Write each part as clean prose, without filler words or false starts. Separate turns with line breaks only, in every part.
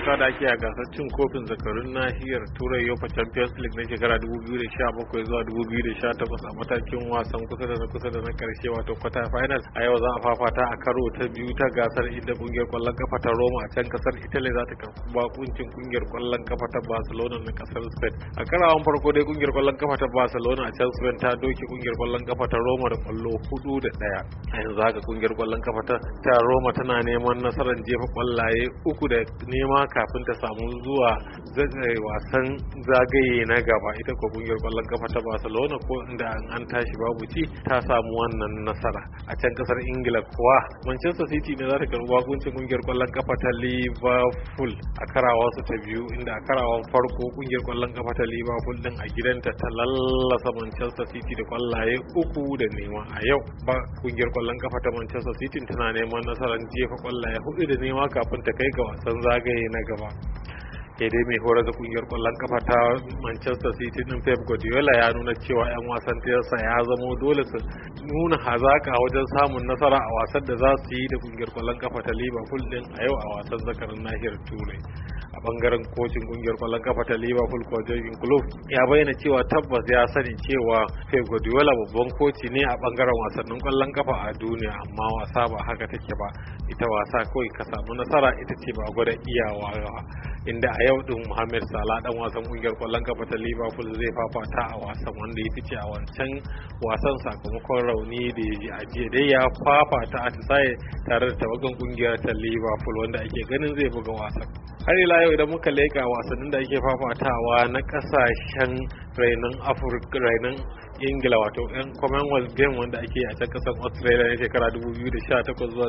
fafata da ake a gasar cin kofin zakarun nahiyar Turai UEFA Champions League na shekara 2017 zuwa 2018 a matakin wasan kusa da na karshe wato quarter final. A yau za a fafata a karo ta biyu ta gasar inda kungiyar kwallon kafa ta Roma a can kasar Italy za ta karɓi bakuncin kungiyar kwallon kafa ta Barcelona na kasar Spain. A karawan farko dai kungiyar kwallon kafa ta Barcelona a can Spain ta doke kungiyar kwallon kafa ta Roma da kwallo 4-1. A yanzu haka kungiyar kwallon kafa ta Roma tana neman nasarar jefa kwallaye 3 da nema kafin ta samu zuwa wasan zagaye na gaba. Ita ko kungiyar kwallon kafa ta Barcelona ko inda an tashi babu ci ta samu wannan nasara. A can kasar Ingila kuwa Manchester City ne za ta karbi bakuncin kungiyar kwallon kafa ta Liverpool a karawa su ta biyu, inda a karawan farko kungiyar kwallon kafa ta Liverpool din a gidanta ta lallasa Manchester City da kwallaye 3 da nema. A yau ba kungiyar kwallon kafa ta Manchester City tana neman nasarar jefa kwallaye 4 da nema kafin ta kai ga wasan zagaye na gaba. Dai mai horar da kungiyar kwallon kafa ta Manchester City din Pep Guardiola ya nuna cewa 'yan wasan tiyarsa ya zamo dole su nuna hazaka wajen samun nasara a wasan da za su yi da kungiyar kwallon kafa ta Liverpool din a yau a wasan zakarin nahiyar Turai. A bangaren kocin kungiyar kwallon kafa ta Liverpool ko Jurgen Klopp ya bayyana cewa tabbas ya sani cewa Pep Guardiola babban koci ne a bangaren wasannin kwallon kafa a duniya, amma wasa ba haka take ba. Ita wasa kawai ka samu nasara ita ce ba gwada iyawa ba. Inda a yau din Mohamed Salah dan wasan kungiyar kwallon kafa ta Liverpool zai fafata a wasan wanda ya fice a wancan wasan sakamakon rauni da ya ji a jiya dai ya fafata a atisaye tare da tawagan kungiyar ta Liverpool wanda ake ganin zai buga wasan. Har ila yau idan muka leka wasannin da ake fafatawa na kasashen rainon Afirka rainon Ingila wato yan Commonwealth Game wanda ake a can kasar Australia na shekara 2018 zuwa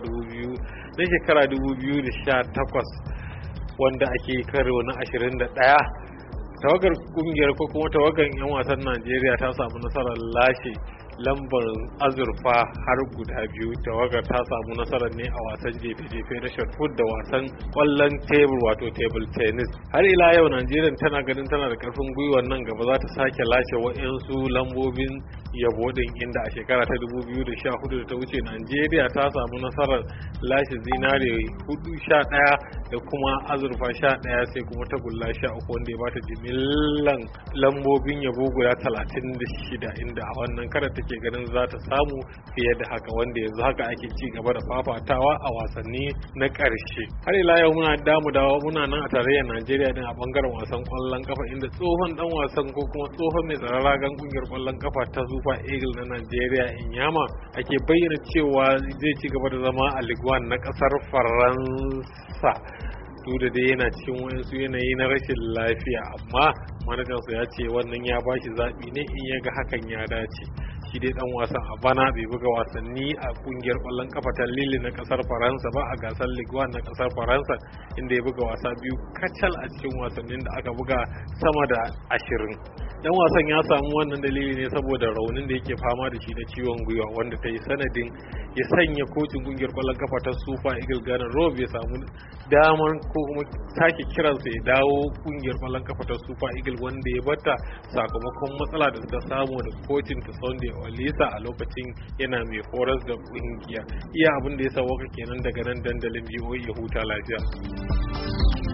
2018 wanda ake karo na 21. Tawagar kungiyar ko kuma tawagar 'yan wasan Najeriya ta samu nasarar lashe lambar azurfa har guda biyu. Tawagar ta samu nasarar ne a wasan jefe-jefe na shot put da wasan kwallon tebur wato table tennis. Har ila yau Najeriya tana ganin tana da karfin gwiwa nan gaba za ta sake lashe wa'yansu lambobin yabo din, inda a shekara ta 2014 da ta wuce Najeriya ta samu nasarar lashe zinare 11 da kuma azurfa 11 sai kuma tagulla 13 wanda ya bata jimillan lambobin yabo guda 36, inda a wannan kada take ganin za ta samu fiye da haka, wanda yanzu haka ake ci gaba da fafatawa a wasanni na ƙarshe. Har ila yau muna nan a tarayyar Najeriya din a bangaren wasan kwallon kafa, inda tsohon dan wasan ko kuma tsohon mai tsaron ragan kungiyar kwallon kafa ta Super Eagle na Najeriya Inyama ake bayyana cewa zai ci gaba da zama a Ligue 1 na kasar Faransa duk da dai yana cikin wayansu yanayi na rashin lafiya, amma manajansa ya ce wannan ya bashi zaɓi ne in ya ga hakan ya dace. Shi dai dan wasan a bana bai buga wasanni a kungiyar kwallon kafa ta Lille na kasar Faransa ba a gasar Ligue 1 na kasar Faransa, inda ya buga wasa biyu kacal a cikin wasannin da aka buga sama da 20. Dan wasan ya samu wannan dalili ne saboda raunin da yake fama da shi na ciwon gwiwa, wanda ta yi sanadin ya sanya kocin kungiyar kwallon kafa ta Super Eagle Ghana Rob ya samu damar ko kuma sake kiransa ya dawo kungiyar kwallon kafa ta Super Eagle, wanda ya bata sakamakon matsala da suka samu da kocin ta Sunday Olisa a lokacin yana mai horas da kungiya. Iya abin da ya sauwaka kenan daga nan dandalin BOE, huta lafiya.